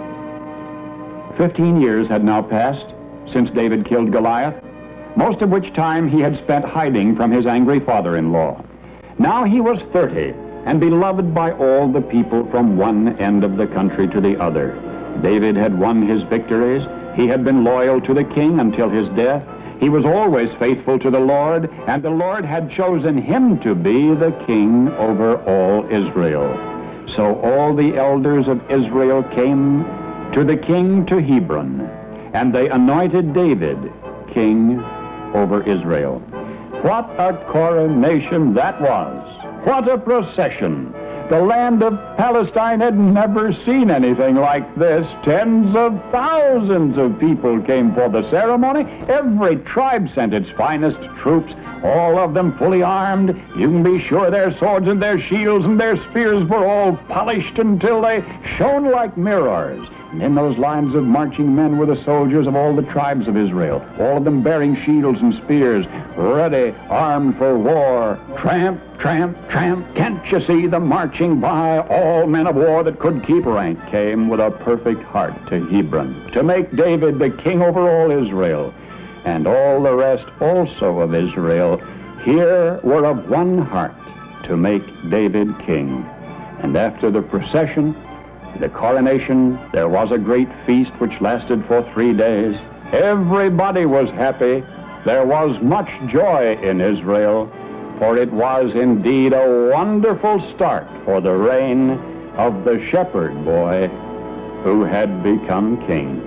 S5: 15 years had now passed since David killed Goliath, most of which time he had spent hiding from his angry father-in-law. Now he was 30 and beloved by all the people from one end of the country to the other. David had won his victories. He had been loyal to the king until his death. He was always faithful to the Lord, and the Lord had chosen him to be the king over all Israel. So all the elders of Israel came to the king to Hebron, and they anointed David king over Israel. What a coronation that was! What a procession! The land of Palestine had never seen anything like this. Tens of thousands of people came for the ceremony. Every tribe sent its finest troops, all of them fully armed. You can be sure their swords and their shields and their spears were all polished until they shone like mirrors. And in those lines of marching men were the soldiers of all the tribes of Israel, all of them bearing shields and spears, ready, armed for war. Tramp, tramp, tramp, can't you see them marching by? All men of war that could keep rank came with a perfect heart to Hebron, to make David the king over all Israel. And all the rest also of Israel here were of one heart to make David king. And after the procession, the coronation, there was a great feast which lasted for 3 days. Everybody was happy. There was much joy in Israel, for it was indeed a wonderful start for the reign of the shepherd boy who had become king.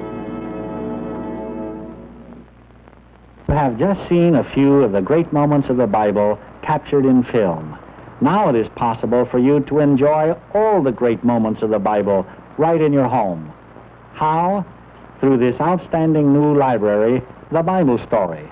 S7: You have just seen a few of the great moments of the Bible captured in film. Now it is possible for you to enjoy all the great moments of the Bible right in your home. How? Through this outstanding new library, The Bible Story.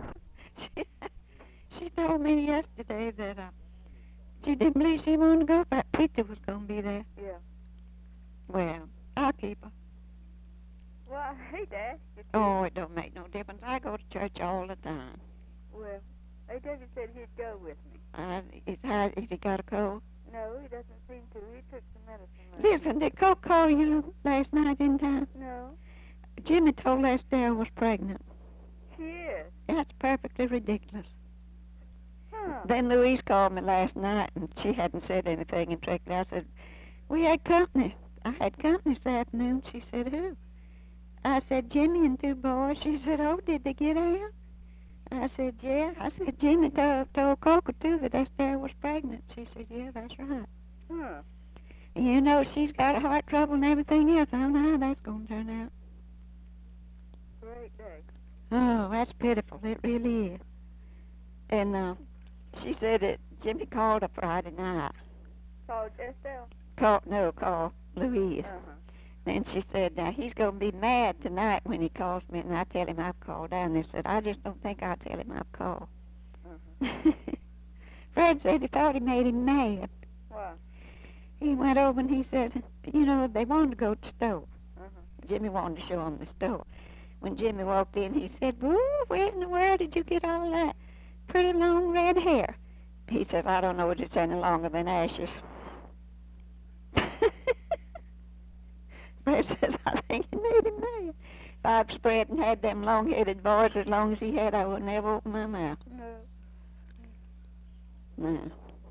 S1: She told me yesterday that she didn't believe she wanted to go, but Peter was going to be there.
S2: Yeah.
S1: Well, I'll keep her.
S2: Well, I hate to ask you to.
S1: Oh, it don't make no difference. I go to church all the time.
S2: Well, David said he'd go with me.
S1: Has he got a cold?
S2: No, he doesn't seem to. He took some medicine.
S1: Listen, did Coke call you last night in time?
S2: No.
S1: Jimmy told Estelle was pregnant.
S2: She is.
S1: That's perfectly ridiculous.
S2: Huh.
S1: Then Louise called me last night, and she hadn't said anything. And Trickley, I said, we had company. I had company this afternoon. She said, who? I said, Jimmy and 2 boys. She said, oh, did they get out? I said, yeah. I said, Jimmy told Coco, too, that Estelle was pregnant. She said, yeah, that's right.
S2: Huh.
S1: You know, she's got heart trouble and everything else. I don't know how that's going to turn out.
S2: Great day.
S1: Oh, that's pitiful. It really is. And she said that Jimmy called her Friday night.
S2: Called Estelle?
S1: Called Louise.
S2: Uh-huh.
S1: And she said, now, he's going to be mad tonight when he calls me, and I tell him I've called down. They said, I just don't think I'll tell him I've called.
S2: Uh-huh.
S1: Fred said he thought he made him mad.
S2: What?
S1: He went over and he said, you know, they wanted to go to the store.
S2: Uh-huh.
S1: Jimmy wanted to show him the store. When Jimmy walked in, he said, woo, where in the world did you get all that pretty long red hair? He said, I don't know, it's any longer than ashes. Fred says, I think he made him mad. If I'd spread and had them long-headed boys as long as he had, I would never open my mouth. No.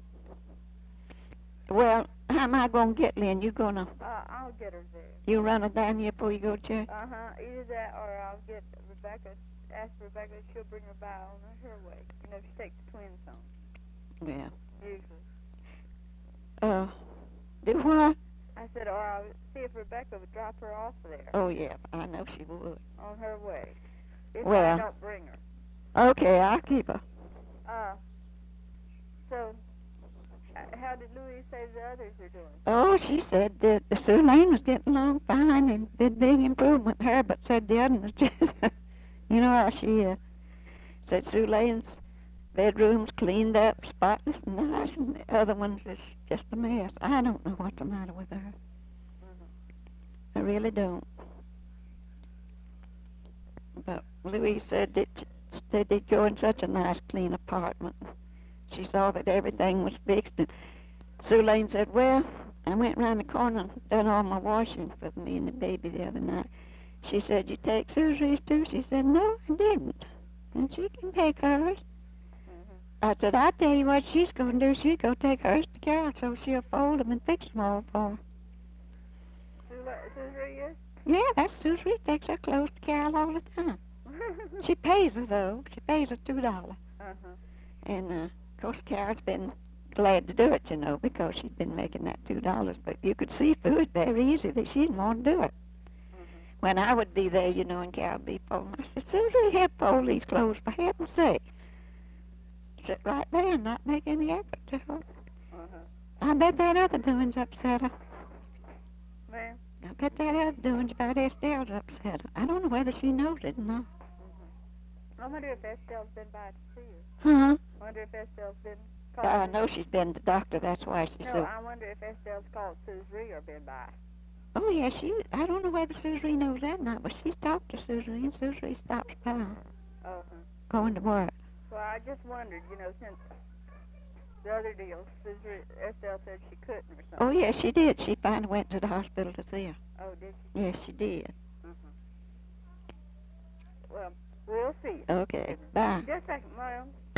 S1: Well, how am I going to get Lynn? You going to...
S2: I'll get her there.
S1: You run her down here before you go to church?
S2: Uh-huh. Either that or I'll get Rebecca, ask Rebecca if she'll bring her by on her way. You know, she takes the twins home.
S1: Yeah.
S2: Usually.
S1: Do what?
S2: I said, or I'll see if Rebecca would drop her off there.
S1: Oh, yeah, I know she would.
S2: On her way. If
S1: Well.
S2: I don't bring her.
S1: Okay, I'll keep her.
S2: So, how did Louise say the others are doing?
S1: Oh, she said that Sue Lane was getting along fine and did big improvement with her, but said the other was just, you know how she is. Said Sue Lane's bedroom's cleaned up, spotless and nice, and the other one's is just a mess. I don't know what's the matter with her.
S2: Mm-hmm.
S1: I really don't. But Louise said that they'd go in such a nice, clean apartment. She saw that everything was fixed, and Sue Lane said, well, I went around the corner and done all my washing for me and the baby the other night. She said, you take Susie's too? She said, no, I didn't. And she can take hers. I said, I tell you what she's going to do. She's going to take hers to Carol so she'll fold them and fix them all for her.
S2: Susie is?
S1: Yeah, that's Susie. Takes her clothes to Carol all the time. She pays her, though. She pays her $2.
S2: Uh-huh.
S1: And, of course, Carol's been glad to do it, you know, because she's been making that $2. But you could see through it very easy that she didn't want to do it. when I would be there, you know, and Cal would be folding. I said, Susie, help fold these clothes, for heaven's sake. Sit right there and not make any effort to help. I bet that other doing's upset her.
S2: Ma'am?
S1: I bet that other doing's about Estelle's upset her. I don't know whether she knows it or not.
S2: I wonder if Estelle's been by to see her.
S1: Huh?
S2: I wonder if Estelle's been
S1: I
S2: called.
S1: know she's been to the doctor, that's why she's
S2: No,
S1: so...
S2: I wonder if Estelle's called Susie or been by.
S1: Oh, yeah, I don't know whether Susie knows that or not, but she's talked to Susie, and Susie stops by going to work.
S2: Well, I just wondered, you know, since the other deal, Estelle said she couldn't or something.
S1: Oh, yes, she did. She finally went to the hospital to see her.
S2: Oh, did she?
S1: Yes, she did.
S2: Well, we'll see.
S1: Okay, bye.
S2: Just a second, Mario.